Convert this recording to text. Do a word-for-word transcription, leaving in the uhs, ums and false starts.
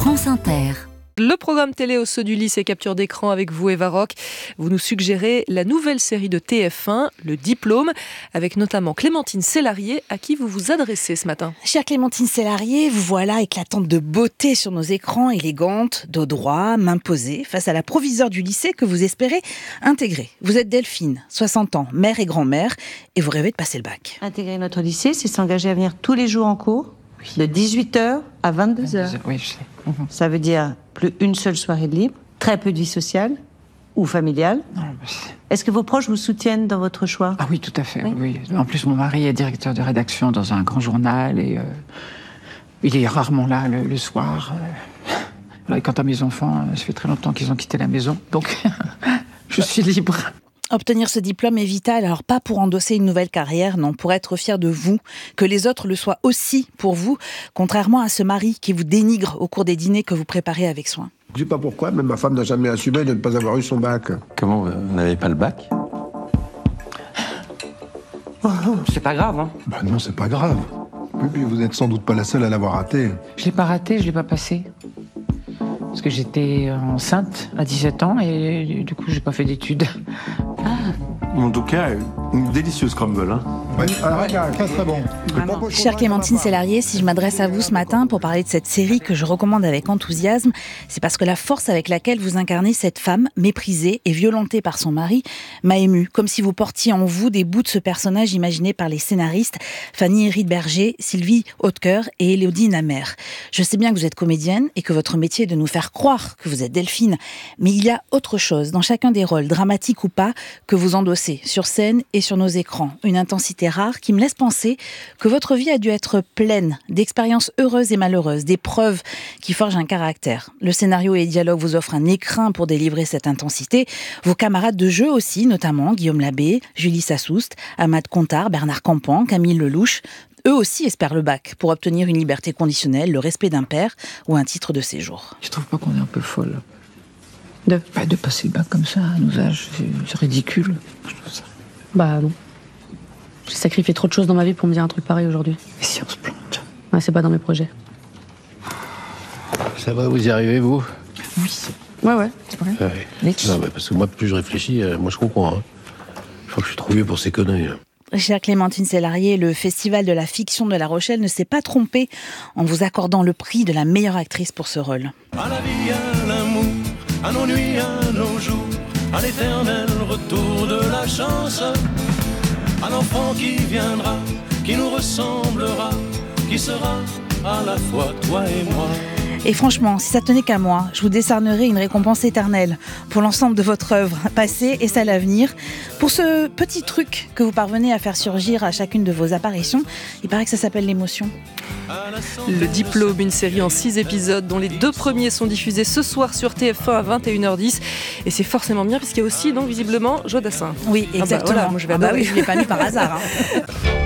France Inter. Le programme télé au Ceux du lycée capture d'écran avec vous, Eva Rock. Vous nous suggérez la nouvelle série de T F un, Le Diplôme, avec notamment Clémentine Célarié, à qui vous vous adressez ce matin. Chère Clémentine Célarié, vous voilà éclatante de beauté sur nos écrans, élégante, dos droit, main posée, face à la proviseure du lycée que vous espérez intégrer. Vous êtes Delphine, soixante ans, mère et grand-mère, et vous rêvez de passer le bac. Intégrer notre lycée, c'est s'engager à venir tous les jours en cours, de dix-huit heures à vingt-deux heures. Oui, je sais. Ça veut dire plus une seule soirée de libre, très peu de vie sociale ou familiale. Non, bah, c'est- Est-ce que vos proches vous soutiennent dans votre choix? Ah oui, tout à fait. Oui. Oui. En plus, mon mari est directeur de rédaction dans un grand journal et euh, il est rarement là le, le soir. euh. Voilà, et quant à mes enfants, euh, ça fait très longtemps qu'ils ont quitté la maison, donc je suis libre. Obtenir ce diplôme est vital, alors pas pour endosser une nouvelle carrière, non, pour être fier de vous, que les autres le soient aussi pour vous, contrairement à ce mari qui vous dénigre au cours des dîners que vous préparez avec soin. Je sais pas pourquoi, mais ma femme n'a jamais assumé de ne pas avoir eu son bac. Comment, vous n'avez pas le bac? C'est pas grave, hein. Bah non, c'est pas grave. Oui, puis vous êtes sans doute pas la seule à l'avoir raté. Je l'ai pas raté, je l'ai pas passé. Parce que j'étais enceinte à dix-sept ans et du coup, j'ai pas fait d'études. En tout cas, une délicieuse crumble, hein. Ouais, ah, regarde, ça serait bon. Chère Clémentine Célarié, si je m'adresse à vous ce matin pour parler de cette série que je recommande avec enthousiasme, c'est parce que la force avec laquelle vous incarnez cette femme méprisée et violentée par son mari m'a émue, comme si vous portiez en vous des bouts de ce personnage imaginé par les scénaristes Fanny Héride-Berger, Sylvie Hautecoeur et Élodie Namer. Je sais bien que vous êtes comédienne et que votre métier est de nous faire croire que vous êtes Delphine, mais il y a autre chose dans chacun des rôles, dramatiques ou pas, que vous endossez sur scène et sur nos écrans. Une intensité rare qui me laisse penser que votre vie a dû être pleine d'expériences heureuses et malheureuses, d'épreuves qui forgent un caractère. Le scénario et les dialogues vous offrent un écrin pour délivrer cette intensité. Vos camarades de jeu aussi, notamment Guillaume Labbé, Julie Sassoust, Ahmad Contard, Bernard Campan, Camille Lelouch, eux aussi espèrent le bac pour obtenir une liberté conditionnelle, le respect d'un père ou un titre de séjour. Je trouve pas qu'on est un peu folle. De Bah, de passer le bac comme ça, à nos âges, c'est, c'est ridicule. Je trouve ça. Bah non. J'ai sacrifié trop de choses dans ma vie pour me dire un truc pareil aujourd'hui. Et si on se plante? Ouais, c'est pas dans mes projets. Ça va, vous y arrivez, vous? Oui. Ouais, ouais, c'est vrai. Ouais. Mais Non, mais parce que moi, plus je réfléchis, euh, moi je comprends. Hein. Je crois que je suis trop vieux pour ces conneries. Hein. Chère Clémentine Célarié, le Festival de la fiction de La Rochelle ne s'est pas trompé en vous accordant le prix de la meilleure actrice pour ce rôle. À la vie, à l'amour, à nos nuits, à nos jours, à l'éternel retour de la chance, à l'enfant qui viendra, qui nous ressemblera, qui sera à la fois toi et moi. Et franchement, si ça tenait qu'à moi, je vous décernerais une récompense éternelle pour l'ensemble de votre œuvre, passée et celle à venir. Pour ce petit truc que vous parvenez à faire surgir à chacune de vos apparitions, il paraît que ça s'appelle l'émotion. Le Diplôme, une série en six épisodes dont les deux premiers sont diffusés ce soir sur T F un à vingt et une heures dix. Et c'est forcément bien puisqu'il y a aussi donc visiblement Joe Dassin. Oui, Ah bah exactement. voilà, moi je vais Ah bah adorer. oui, je ne l'ai pas mis par hasard. Hein.